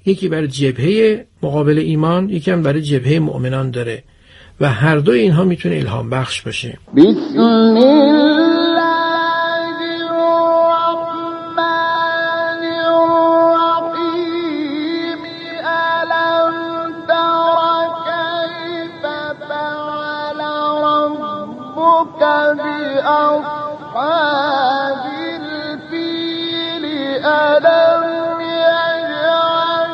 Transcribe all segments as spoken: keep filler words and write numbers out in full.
یکی برای جبهه مقابل ایمان، یکی هم برای جبهه مؤمنان داره و هر دو اینها میتونه الهام بخش باشه. بسم الله بأصحاب الفيل ألم يجعل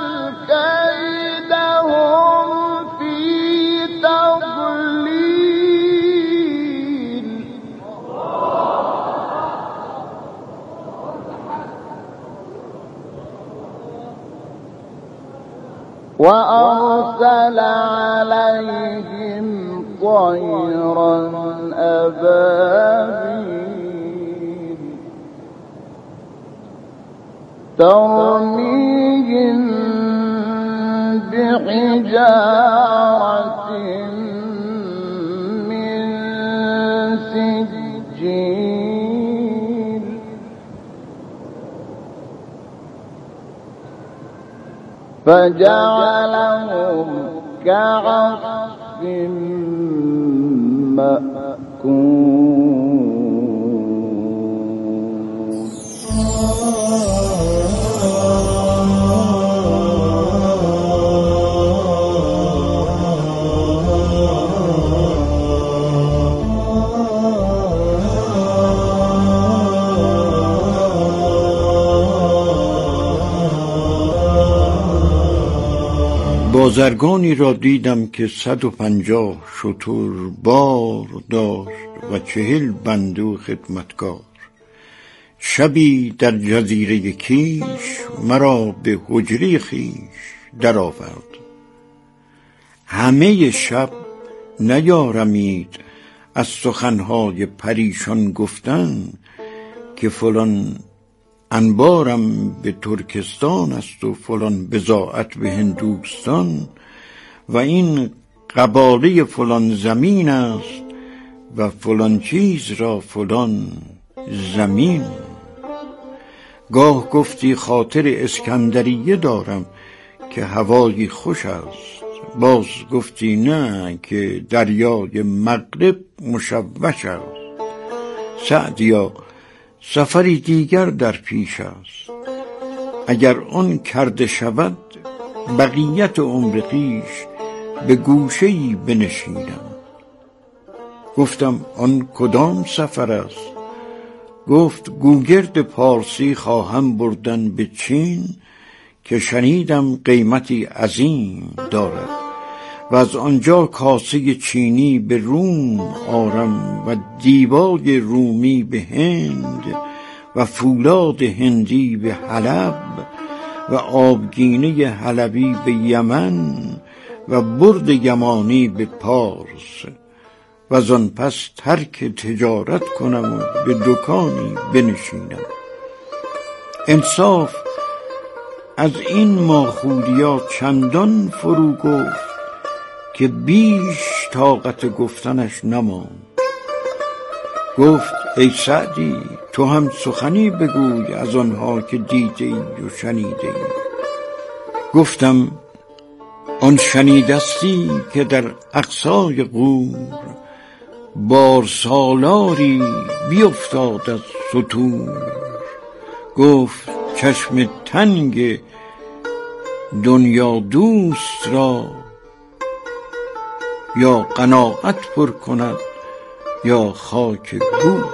كيدهم في تضليل وأرسل عليهم طيرا أبابيل ترميهم بحجارة من سجيل فجعلهم كعصف مأكول. بازرگانی را دیدم که صد و پنجاه شتر بار داشت و چهل بنده خدمتگار. شبی در جزیره کیش مرا به حجره خیش در آورد. همه شب نیارمید از سخنهای پریشان گفتن که فلان انبارم به ترکستان است و فلان بضاعت به هندوستان و این قباله فلان زمین است و فلان چیز را فلان زمین. گاه گفتی خاطر اسکندریه دارم که هوایی خوش است، باز گفتی نه که دریای مغرب مشوش است. سعدیا سفری دیگر در پیش است، اگر آن کرده شود بقیت عمر خویش به گوشه‌ای بنشینم. گفتم آن کدام سفر است؟ گفت گوگرد پارسی خواهم بردن به چین که شنیدم قیمتی عظیم دارد و از آنجا کاسه چینی به روم آرم و دیبای رومی به هند و فولاد هندی به حلب و آبگینه حلبی به یمن و برد یمانی به پارس و از آن پس ترک تجارت کنم و به دکانی بنشینم. انصاف از این ماخولیات چندان فرو گفت که بیش طاقت گفتنش نماند. گفت ای سعدی تو هم سخنی بگوی از آنها که دیده ای و شنیده ای. گفتم آن شنیدستی که در اقصای غور بار سالاری بیفتاد از ستور. گفت چشم تنگ دنیا دوست را یا قناعت پر کند یا خاک گور.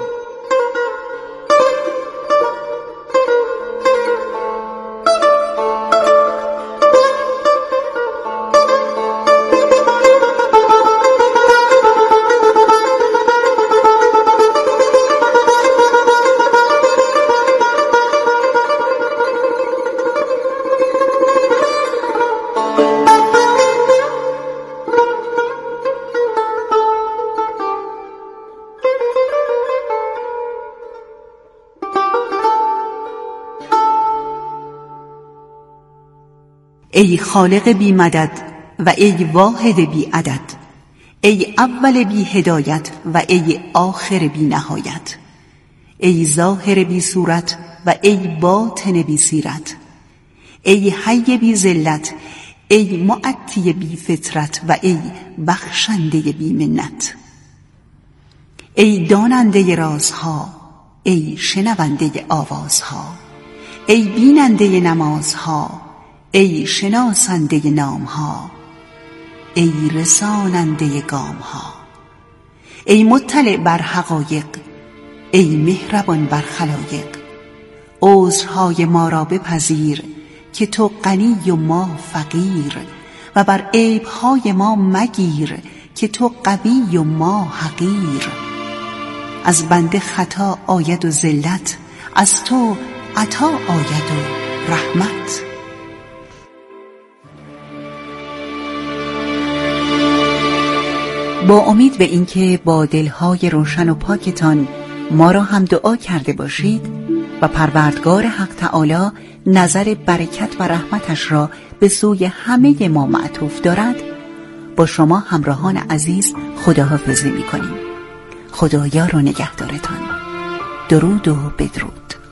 ای خالق بی مدد و ای واحد بی عدد، ای اول بی هدایت و ای آخر بی نهایت، ای ظاهر بی صورت و ای باطن بی سیرت، ای حی بی ذلت، ای معطی بی فطرت و ای بخشنده بی منت. ای داننده رازها، ای شنونده آوازها، ای بیننده نمازها، ای شناسنده نامها، ای رساننده گامها، ای مطلع بر حقایق، ای مهربان بر خلایق. عذرهای ما را بپذیر که تو غنی و ما فقیر، و بر عیبهای ما مگیر که تو قوی و ما حقیر. از بنده خطا آید و ذلت، از تو عطا آید و رحمت. با امید به اینکه با دلهای روشن و پاکتان ما را هم دعا کرده باشید و پروردگار حق تعالی نظر برکت و رحمتش را به سوی همه ما معطوف دارد، با شما همراهان عزیز خداحافظی می کنیم. خدایار و نگهدارتان. درود و بدرود.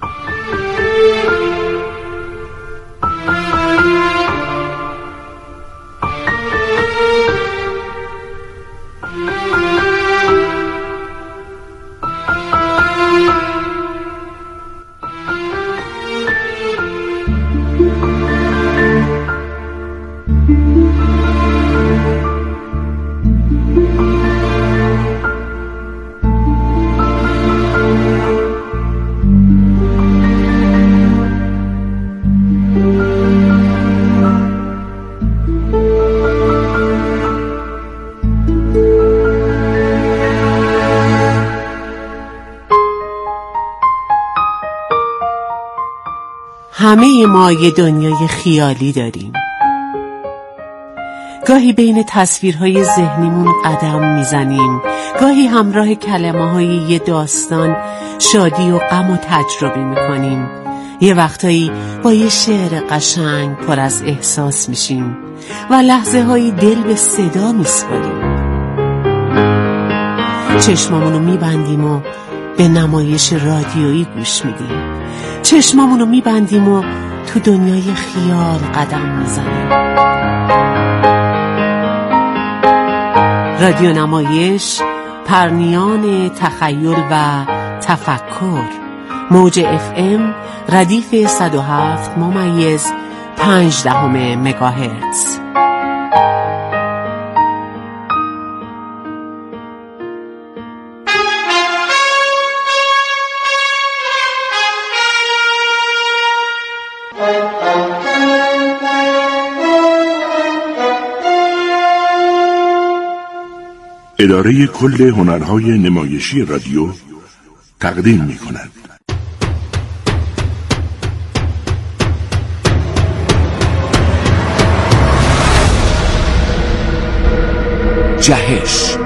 همه ما یه دنیای خیالی داریم. گاهی بین تصویرهای ذهنیمون قدم میزنیم، گاهی همراه کلمه‌های یه داستان شادی و غم و تجربه میکنیم. یه وقتایی با یه شعر قشنگ پر از احساس میشیم و لحظه هایی دل به صدا میسپاریم. چشمامونو میبندیم و به نمایش رادیویی گوش میدیم. چشمامونو میبندیم و تو دنیای خیال قدم میزنیم. رادیو نمایش، پرنیان تخیل و تفکر. موج اف ام ردیف صد و هفت ممیز پنج دهم مگاهرتز. اداره کل هنرهای نمایشی رادیو تقدیم می کند. جهش،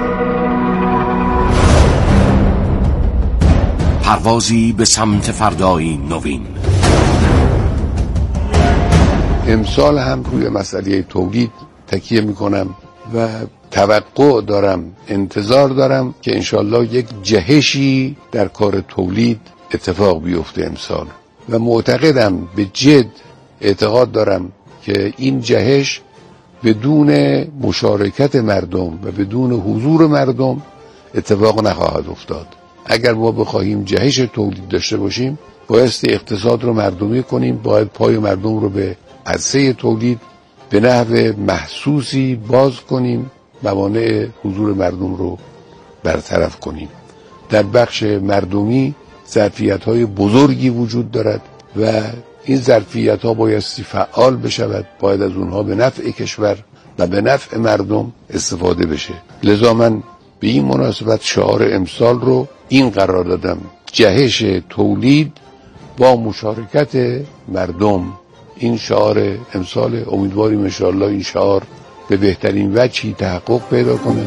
پروازی به سمت فردایی نوین. امسال هم روی مسئله تولید تکیه می کنم و توقع دارم، انتظار دارم که انشالله یک جهشی در کار تولید اتفاق بیفته امسال و معتقدم، به جد اعتقاد دارم که این جهش بدون مشارکت مردم و بدون حضور مردم اتفاق نخواهد افتاد. اگر ما بخواهیم جهش تولید داشته باشیم، بایستی اقتصاد رو مردمی کنیم، باید پای مردم رو به عرصه تولید به نحو محسوسی باز کنیم، موانع حضور مردم رو برطرف کنیم. در بخش مردمی ظرفیت‌های بزرگی وجود دارد و این ظرفیت‌ها بایستی فعال بشود، باید از اونها به نفع کشور و به نفع مردم استفاده بشه. لذا من به این مناسبت شعار امسال رو این قرار دادم: جهش تولید با مشارکت مردم. این شعار امسال، امیدواریم انشاءالله این شعار به بهترین وجهی تحقق پیدا کنه.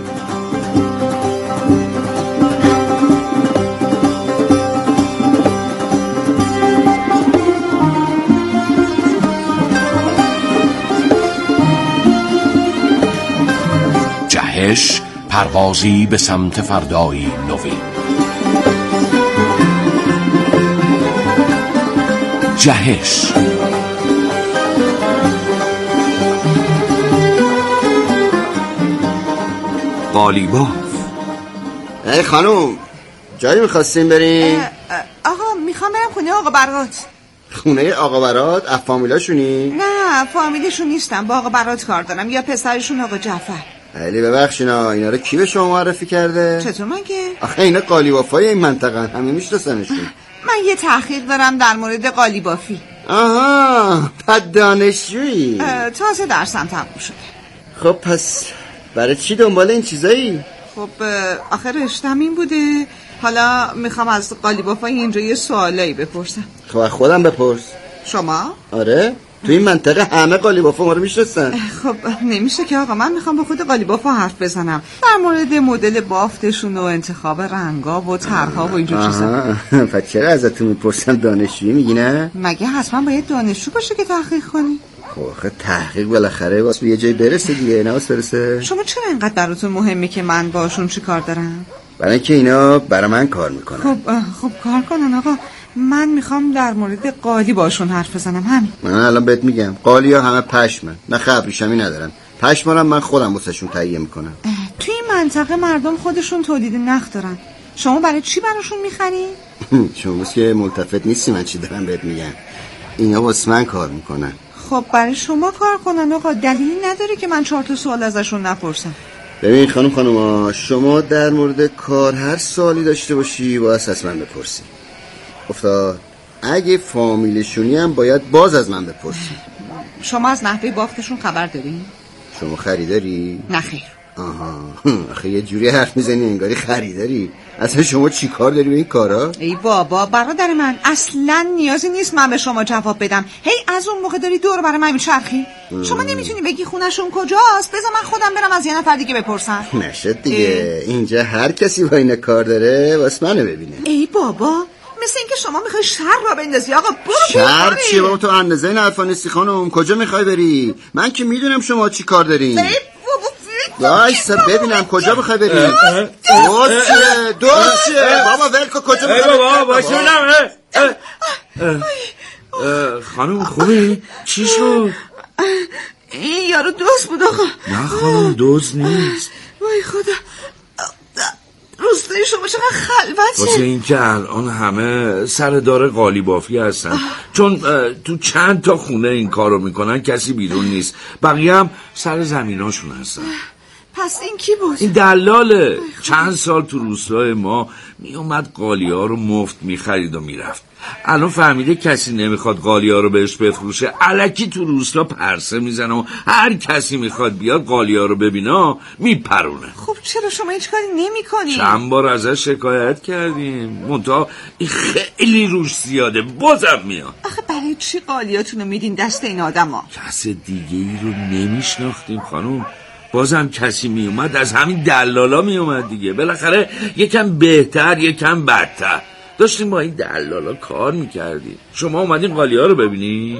جهش، پروازی به سمت فردایی نوین. جهش قالیباف. ای خانوم جایی میخواستیم بریم؟ آقا میخوام برم خونه آقا برات. خونه آقا برات؟ از فامیلاشونی؟ نه فامیلشون نیستم، با آقا برات کار دارم، یا پسرشون آقا جعفر. خیلی ببخشینا، اینا رو کی به شما معرفی کرده؟ چطور مگه؟ آخه اینا قالیبافای این منطقه، همه میشناسنشون. من یه تحقیق دارم در مورد قالیبافی. آها پس دانشجویی؟ تازه درسم تموم شده. خب پس برای چی دنبال این چیزایی؟ خب آخه رشتم این بوده، حالا میخوام از قالیبافای اینجا یه سوالایی بپرسم. خب از خودم بپرس. شما؟ آره تو این منطقه همه قالیبافا ما رو میشناسن. خب نمیشه که آقا، من میخوام با خود قالیبافا حرف بزنم در مورد مدل بافتشون و انتخاب رنگا و طرح‌ها و اینجور چیزا. پس چرا ازتون میپرسم دانشجویی میگی نه؟ مگه حتما باید دانشجو باشه که تحقیق کنی؟ خب آخه تحقیق بالاخره واسه یه جایی برسه دیگه، نه واسه برسه. شما چرا اینقدر براتون مهمه که من باشون چی کار دارم؟ برای اینکه اینا برای من کار میکنن. خب خب کار کنن آقا، من میخوام در مورد قالی باشون حرف بزنم. همین. من الان بهت میگم قالی ها همه پشمن، نه خبریشمی ندارن. پشمارم من خودم واسهشون تهیه میکنم. توی این منطقه مردم خودشون تولید نخ دارن، شما برای چی براشون میخری؟ شما که ملتفت نیستی من چی دارم بهت میگم. اینا واسه من کار میکنن. خب برای شما کار کنن آقا، دلیلی نداره که من چهار تا سوال ازشون نپرسم. ببین خانم خانوما، شما در مورد کار هر سوالی داشته باشی باید از من بپرسی. افتاد اگه فامیلشونی هم باید باز از من بپرسی. شما از نحوه بافتشون خبر داری؟ شما خریداری؟ نه خیر. آها آخه یه جوری حرف میزنی انگاری خریداری. اصلا شما چی کار داری به این کارا؟ ای بابا برادر من، اصلا نیازی نیست من به شما جواب بدم. هی از اون موقع داری دور برای من میچرخی. شما نمیتونی بگی خونشون کجاست؟ بذار من خودم برم از یه نفر دیگه بپرسم. نشد دیگه اه. اینجا هر کسی با این کار داره واسه منو ببینه. ای بابا مثل اینکه شما میخوای شر را بندازی آقا. برو شر چیه بابا؟ تو اندازه نرفا نیستی خانم. کجا میخوای بری؟ من که میدونم شما چی کار دارین. وایسا ببینم کجا بخوای بری. دوسته دوسته بابا ولکو کجا بخوای بابا باشه ببینم. خانم خوبی؟ چی شد؟ این یارو دوست بود آقا. نه خانم دوست نیست. وای خدا، روستای شما چقدر خلوته. واسه این که الان همه سردار قالیبافی هستن آه. چون تو چند تا خونه این کارو میکنن، کسی بیرون نیست، بقیه هم سر زمیناشون هستن. پس این کی بود؟ این دلاله. چند سال تو روستای ما میومد قالی ها رو مفت میخرید و میرفت. الان فهمیده کسی نمیخواد قالی ها رو بهش بفروشه، الکی تو روستا پرسه میزنه و هر کسی میخواد بیاد قالی ها رو ببینه میپرونه. خب چرا شما هیچ کاری نمی کنی؟ چند بار ازش شکایت کردیم، منتها این خیلی روش زیاده، بازم میاد. آخه برای چی قالیاتون رو میدین دست این آدم ها؟ کس دیگه ای رو نمیشناختیم خانم. بازم کسی میومد از همین دلالا میومد دیگه. بالاخره یکم بهتر یکم بدتر داشتیم با این دلالا کار میکردیم. شما اومدین قالی ها رو ببینی؟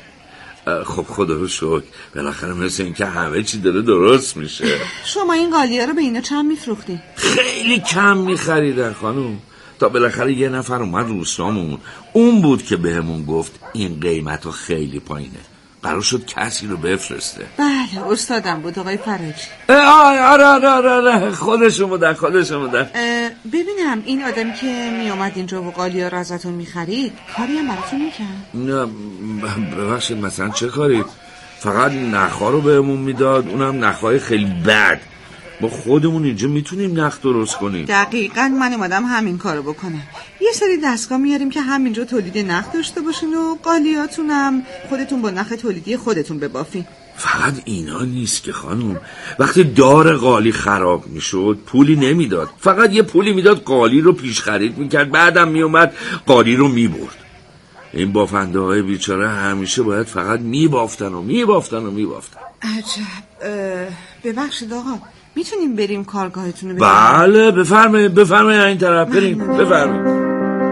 بله. خب خدا رو شکر، بالاخره مثل این که همه چی داره درست میشه. شما این قالی ها رو به اینا چند میفروختین؟ خیلی کم میخریدن خانم، تا بالاخره یه نفر اومد روستامون، اون بود که بهمون گفت این قیمت ها خیلی پایینه، قرار شد کسی رو بفرسته. بله استادم بود آقای فراجی. آره آره آره آره خودشون بودن خودشون بودن. ببینم این آدمی که می آمد اینجا و قالی ها رو ازتون می خرید کاری هم براتون میکرد؟ نه ببخشید مثلا چه کاری؟ فقط نخها رو بهمون میداد، اونم نخهای خیلی بد. ما خودمون اینجا میتونیم نخ درست کنیم. دقیقاً من اومدم همین کارو بکنم. یه سری دستگاه میاریم که همینجا تولید نخ داشته باشین و قالیاتونم خودتون با نخ تولیدی خودتون ببافین. فقط اینا نیست که خانم، وقتی دار قالی خراب میشد پولی نمیداد، فقط یه پولی میداد قالی رو پیش خرید میکرد، بعدم میومد قالی رو میبرد. این بافنده های بیچاره همیشه باید فقط میبافتن و میبافتن و میبافتن. عجب. ببخشید آقا، میتونیم بریم کارگاهتون رو ببینیم؟ بله بفرمایید بفرمایید این طرف بریم بفرمایید.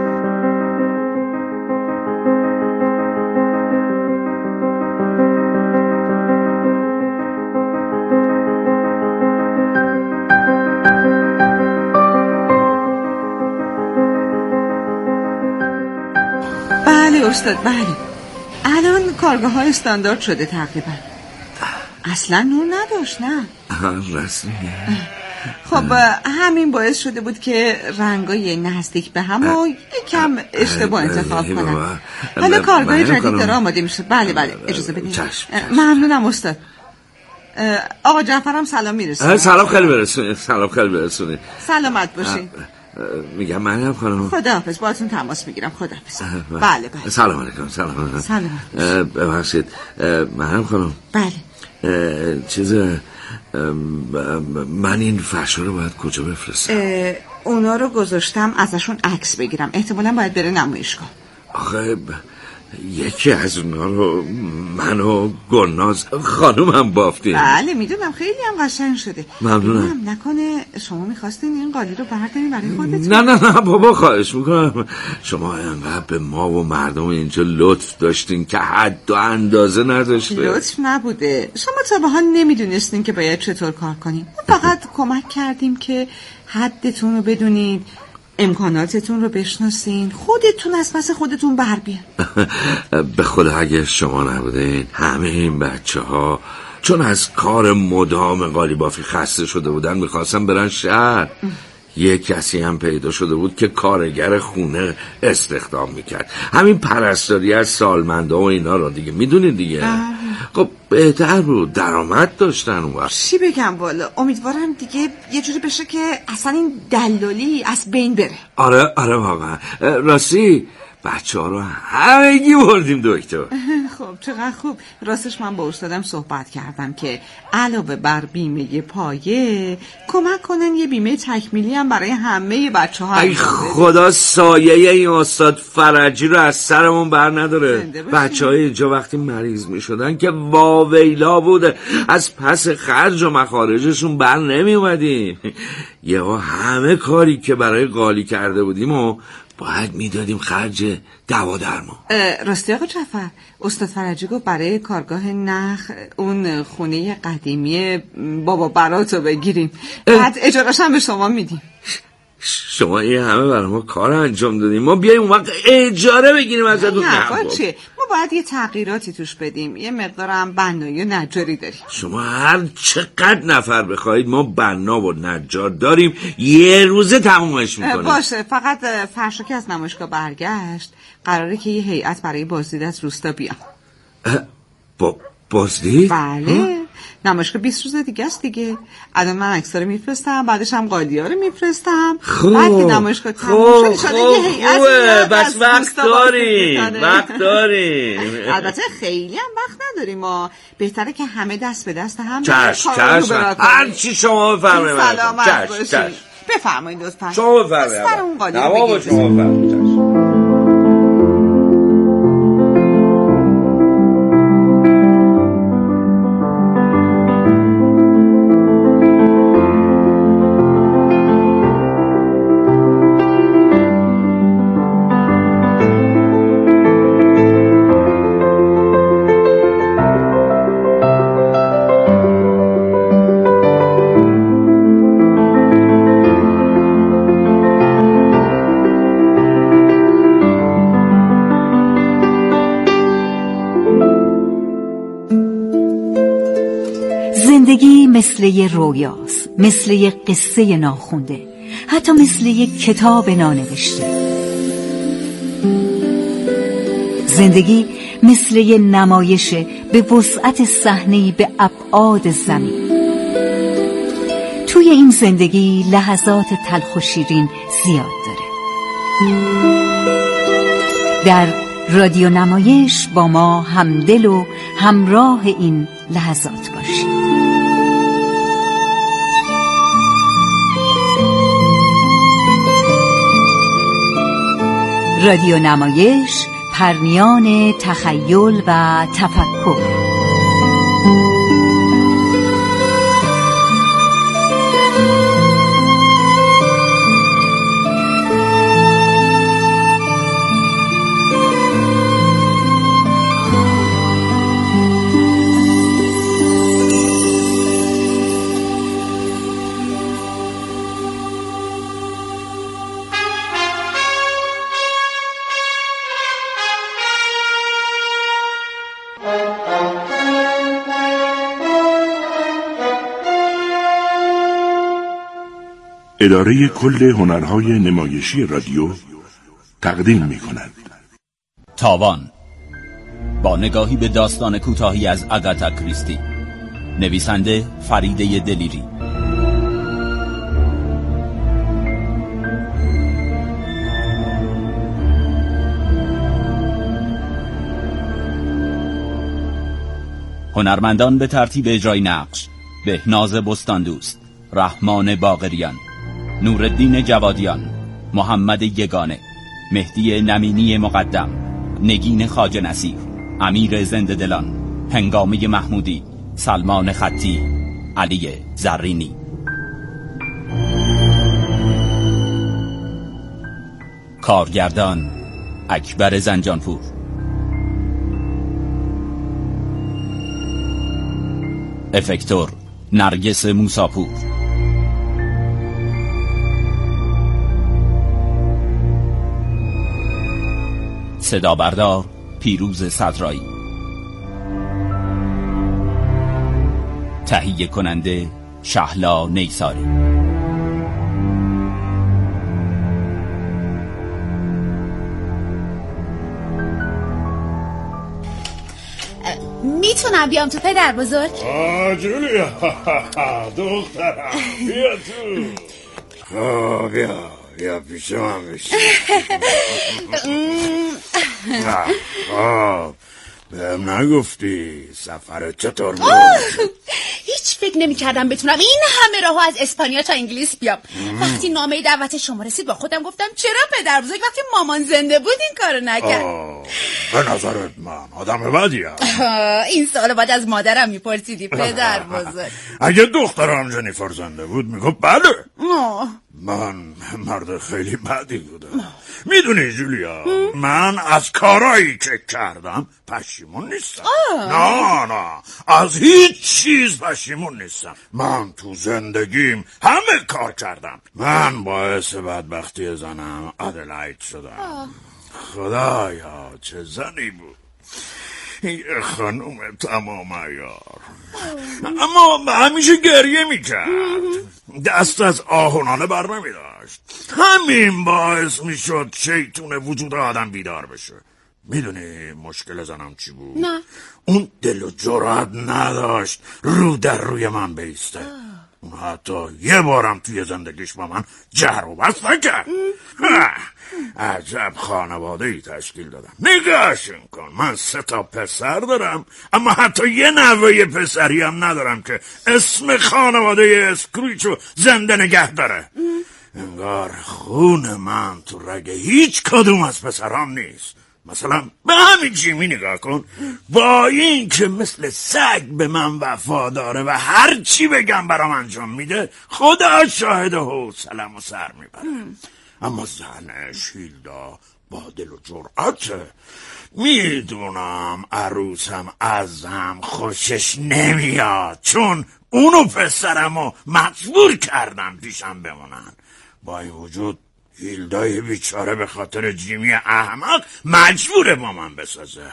بله استاد بله، الان کارگاه ها استاندارد شده تقریبا. اصلا نور نداشت نه؟ رسمیه؟ خب همین باعث شده بود که رنگای نزدیک به هم و یکم اشتباه انتخاب کنم. حالا کارگاه جدید داره آماده میشه. بله بله اجازه بدید. ممنونم استاد. آقا جعفرم سلام میرسونید. سلام خیلی برسونید. سلام خیلی برسونید. سلامت باشید. میگم منم خانم. خداحافظ. باهاتون تماس میگیرم. خداحافظ. بله بله. سلام علیکم. سلام. سلام. ببخشید منم خانم. بله. چیز من این فرشا رو باید کجا بفرستم؟ اونا رو گذاشتم ازشون عکس بگیرم. احتمالاً باید بره نمایشگاه. آخه ب... یکی از اونا رو من و گلناز خانم هم بافتیم. بله میدونم خیلی هم قشنگ شده. ممنونم. نکنه شما میخواستین این قالی رو بردارین برای خودتون؟ نه نه نه بابا خواهش میکنم. شما انقدر به ما و مردم اینجا لطف داشتین که حد و اندازه نداشته. لطف نبوده. شما تا به حال نمیدونستین که باید چطور کار کنیم. فقط کمک کردیم که حدتون رو بدونید، امکاناتتون رو بشناسین، خودتون از پس خودتون بر بیان. به خدا اگه شما نبودین همه این بچه ها چون از کار مدام قالیبافی خسته شده بودن میخواستن برن شهر. یک کسی هم پیدا شده بود که کارگر خونه استخدام میکرد. همین پرستاری از سالمندا و اینا رو دیگه میدونید دیگه. خب بهتر بود، درآمد داشتن اون وقت. چی بگم والا، امیدوارم دیگه یه جوری بشه که اصلا این دلالی از بین بره. آره آره واقعا راستی بچه ها رو همگی بردیم دکتر. خب چقدر خوب. راستش من با استادم صحبت کردم که علاوه بر بیمه پایه کمک کنن یه بیمه تکمیلی هم برای همه بچه ها. ای خدا سایه این استاد فرجی رو از سرمون بر نداره. بچه های اینجا وقتی مریض می شدن که واویلا بوده، از پس خرج و مخارجشون بر نمی اومدیم. یه همه کاری که برای قالی کرده بودیم و باید میدادیم خرج دوا درمان. راستی آقا جعفر، استاد فرجی گفت برای کارگاه نخ اون خونه قدیمی بابا براتو بگیریم، بعد اجارش هم به شما میدیم. شما این همه برای ما کار انجام دادیم، ما بیاییم اون وقت اجاره بگیریم ازتون؟ نه چه، ما باید یه تغییراتی توش بدیم. یه مقدارم بنایی و نجاری داریم. شما هر چقدر نفر بخواید ما بنا و نجار داریم، یه روزه تمومش میکنیم. باشه، فقط فرشا که از نمایشگاه برگشت قراره که یه هیئت برای بازدید از روستا بیان. با بازدید؟ بله، نمایشگاه بیست روز دیگه است دیگه. الان من عکس‌ها رو میفرستم، بعدش هم قالی‌ها رو میفرستم. خوب بعد که نمایشگاه تموم شد یه هیئت میاد. بس وقت داریم وقت داریم البته خیلی هم وقت نداریم، ما بهتره که همه دست به دست هم چشم چشم هر چی شما بفرمایید. سلامت باشید. بفرمایید لطفا. شما بفرمایید. سر اون قالی بگید. شما بفرمایید. زندگی مثل یه رویاست، مثل یه قصه ناخونده، حتی مثل یه کتاب نانوشته. زندگی مثل یه نمایشه به وسعت صحنه‌ای به ابعاد زمین. توی این زندگی لحظات تلخ و شیرین زیاد داره. در رادیو نمایش با ما همدل و همراه این لحظات باشید. رادیو نمایش، پرنیان تخیل و تفکر. اداره کل هنرهای نمایشی رادیو تقدیم می کند. تاوان، با نگاهی به داستان کوتاهی از آگاتا کریستی. نویسنده فریده دلیری. هنرمندان به ترتیب اجرای نقش: بهناز بستاندوست، رحمان باقریان، نورالدین جوادیان، محمد یگانه، مهدی نمینی مقدم، نگین خواجه نصیر، امیر زنده دلان، هنگامه محمودی، سلمان خطی، علی زرینی. کارگردان اکبر زنجانپور. افکتور نرگس موساپور. صدا بردار پیروز صدرایی. تهیه کننده شهلا نیساری. میتونم بیام تو پدر بزرگ؟ آه جولیا دخترم بیا تو. آه بیا بیا پیش من بشی. آه بهم نگفتی سفر چطور بود؟ هیچ فکر نمی کردم بتونم این همه راهو از اسپانیا تا انگلیس بیام. وقتی نامه دعوت شما رسید با خودم گفتم چرا پدر بزرگ وقتی مامان زنده بود این کارو نکرد. به نظرت من آدم بدیم؟ این سوالو باید از مادرم میپرسیدی پدر بزرگ. اگه دخترم جنیفر زنده بود میگفت بله. آه. من مرد خیلی بدی بودم. میدونی جولیا من از کارایی که کردم پشیمون نیستم. آه. نه نه از هیچ چیز پشیمون نیستم. من تو زندگیم همه کار کردم. من باعث بدبختی زنم ادلاید شدم. آه. خدایا چه زنی بود یه خانوم تمام عیار، اما همیشه گریه میکرد، دست از آهنانه بر نمیداشت. همین باعث میشد شیطون وجود آدم بیدار بشه. میدونی مشکل زنم چی بود؟ نه. اون دل و جرأت نداشت رو در روی من بیسته. اون حتی یه بارم توی زندگیش با من جر و بحث نکرد. عجب خانواده ای تشکیل دادم. نگاهشون کن، من سه تا پسر دارم اما حتی یه نوه پسری هم ندارم که اسم خانواده اسکریچو زنده نگه داره. انگار خون من تو رگ هیچ کدوم از پسرام نیست. مثلا به همین جیمی نگاه کن، با این که مثل سگ به من وفاداره و هر چی بگم برام انجام میده، خدا شاهد حوصله‌م و سر میبره. اما زنش هیلدا با دل و جرأته. میدونم عروسم ازم خوشش نمیاد چون اونو پسرمو مجبور کردم پیشم بمونن. با این وجود هیلدای بیچاره به خاطر جیمی احمق مجبوره با من بسازه.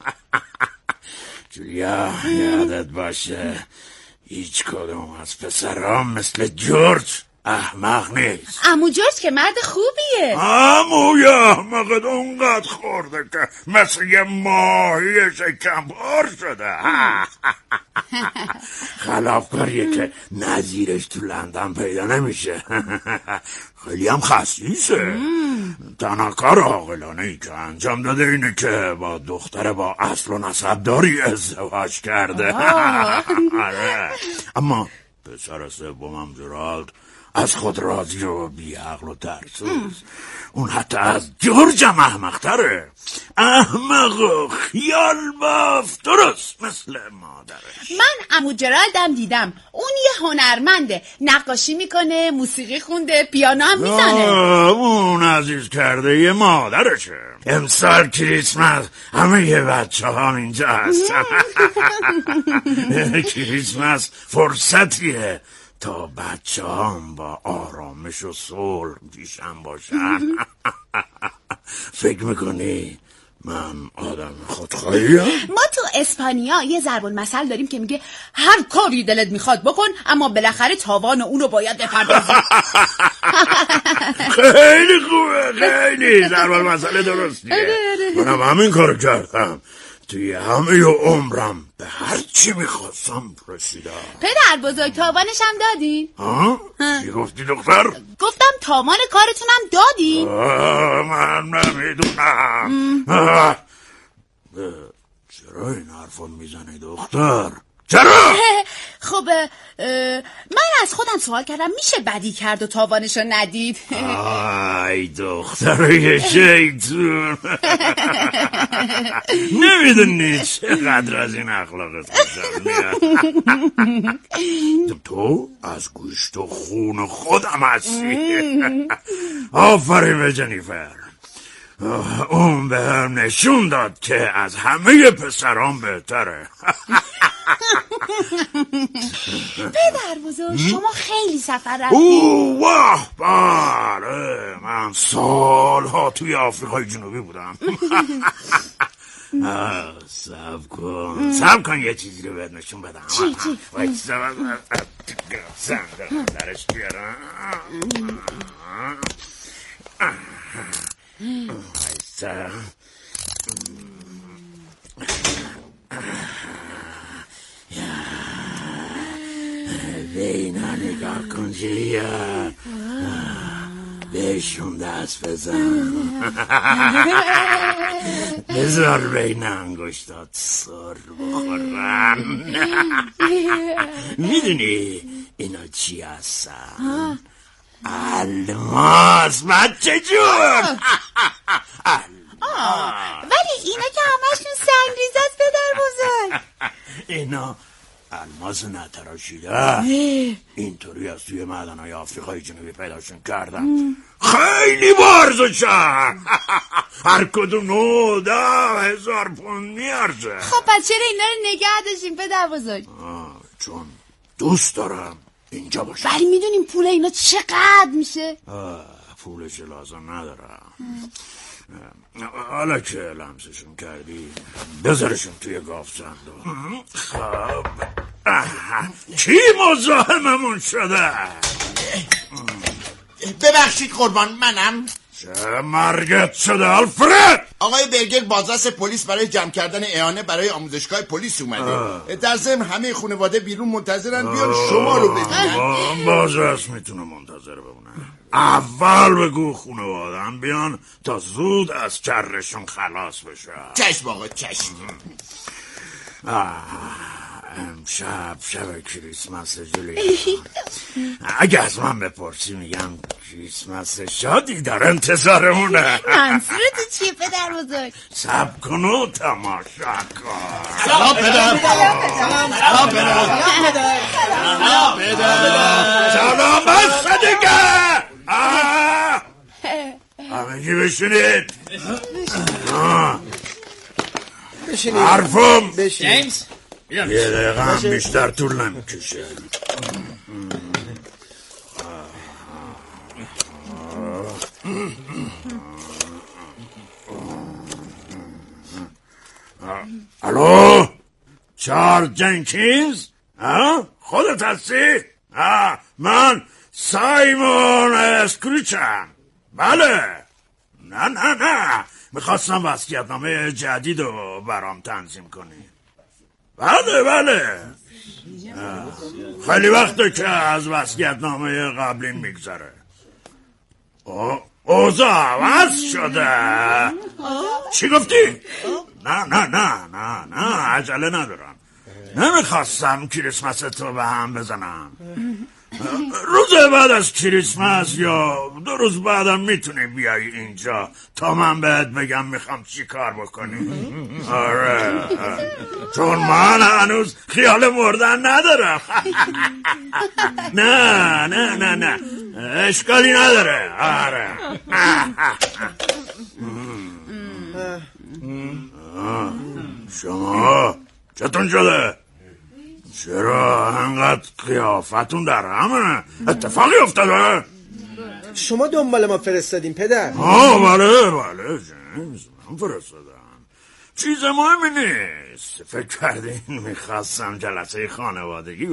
جولیا یادت باشه هیچ کدوم از پسرام مثل جورج احمق نیست. عمو جورج که مرد خوبیه. عموی احمقت اونقدر خورده که مثل یه ماهی شکمبار شده. خلافکاریه که نظیرش تو لندن پیدا نمیشه. خیلی هم خسیسه. تنها کار عاقلانه ای که انجام داده اینه که با دختر با اصل و نسبداری ازدواج کرده. اما پسر سومم جرالد از خود راضی و بی عقل و ترسوز. اون حتی از جورج هم احمق‌تره. احمق و خیال باف، درست مثل مادرش. من عمو جرالدم دیدم، اون یه هنرمنده، نقاشی میکنه، موسیقی خونده، پیانو هم میزنه. اون عزیز کرده یه مادرشه. امسال کریسمس همه یه بچه ها اینجا هستن. کریسمس فرصتیه تا بچه هم با آرامش و صلح پیشم باشن. فکر میکنی من آدم خودخواهیم؟ ما تو اسپانیا یه ضرب المثل داریم که میگه هر کاری دلت میخواد بکن اما بالاخره تاوان اونو باید بپردازی. خیلی خوبه، خیلی ضرب المثل درستیه. منم همین کارو کردم، توی همه عمرم به هر چی میخواستم رسیدم. پدر بزرگ تاوانش هم دادین؟ ها؟ چی گفتی دختر؟ گفتم تاوان کارتونم دادین؟ من نمیدونم. چرا این حرفا میزنی دختر؟ چرا؟ خب من از خودم سوال کردم میشه بدی کرد و تاوانشو ندید؟ آی دختر شیطون، نمیدونی چقدر از این اخلاقت خوشم میاد. تو از گوشت و خون خودم هستی. آفرین به جنیفر، اون به هم نشون داد که از همه پسران بهتره. پدر بزرگ شما خیلی سفر رفتید. اوه واه، بله من سالها توی آفریقای جنوبی بودم. سب کن سب کن یه چیزی رو بهت نشون بدم. چی چی؟ سندرم درش بیارم. وایسا. به اینا نگاه کن جلیا، بهشون دست بزن. بذار بین انگشتات سر بخورن. میدونی اینا چی هستن؟ الماس بچه جون. ولی اینا که همشون سنگریزه است پدر بزرگ. اینا الماس نتراشیده، اینطوری از توی معدن‌های آفریقای جنوبی پیداشون کردم. خیلی بارزشن، هر کدوم نو ده هزار پوند میارزه. خب پس چرا اینا رو نگه داشتیم پدر بزرگ؟ چون دوست دارم اینجا باشم. ولی میدونیم پول اینا چقدر میشه؟ پولش لازم ندارم. حالا که لمسشون کردی بذارشون توی گاف صندوق. خب کی مزاحممون شده؟ ببخشید قربان، منم. چه مرگت شده آلفرد؟ آقای برگر بازرس پلیس برای جمع کردن اعانه برای آموزشگاه پلیس اومده. در ضمن همه خانواده بیرون منتظرن بیان شما رو ببینن. بازرس میتونه منتظر بمونه. اول بگو خانواده‌ام بیان تا زود از چرشون خلاص بشه. چشم آقا چشم. امشب شب کریسمس جولی، اگه از من بپرسی میگم کریسمس شادی در انتظارمونه. منظورت چیه پدر بزرگ؟ سب کن و تماشا کن. سلام پدر. سلام پدر. سلام پدر. سلام بس دیگه. همگی بشینید. بشینید. حرفم جیمز یه دقیقه هم بیشتر طول نمیکشه. الو چارلز جنکینز؟ خودت هستی؟ من سایمون اسکریچم. بله. نه نه نه میخواستم وصیت‌نامه جدید رو برام تنظیم کنی. بله بله خیلی وقته که از وصیت‌نامه قبلی میگذره. اوضاع عوض شده. چی گفتی؟ نه نه نه نه نه عجله ندارم. نمیخواستم کریسمست رو به هم بزنم. روز بعد از کریسمس یا دو روز بعدم میتونی بیای اینجا تا من بهت بگم میخوام چی کار بکنی. آره چون من هنوز خیال مردن ندارم. نه نه نه نه اشکالی نداره. آره شما چطور شده؟ چرا انقدر قیافتون در همه؟ اتفاقی افتاده؟ شما دنبال ما فرستادین پدر؟ آه بله بله جیمز من فرستادم. چیز مهمی نیست. فکر کردین میخواستم جلسه خانوادگی